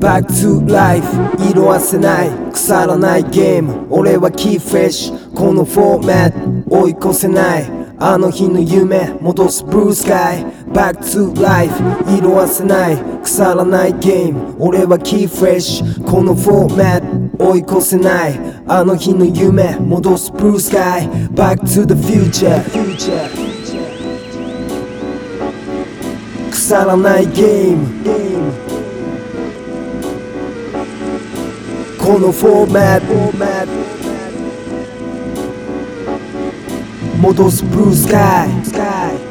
Back to life 色褪せない腐らないゲーム俺はキーフレッシュこのフォーマット追い越せないあの日の夢戻すブルースカイ Back to life 色褪せない腐らないゲーム俺はキーフレッシュこのフォーマット追い越せないあの日の夢戻すブルースカイ Back to the future 腐らないゲームこのフォーマット戻すブルースカイ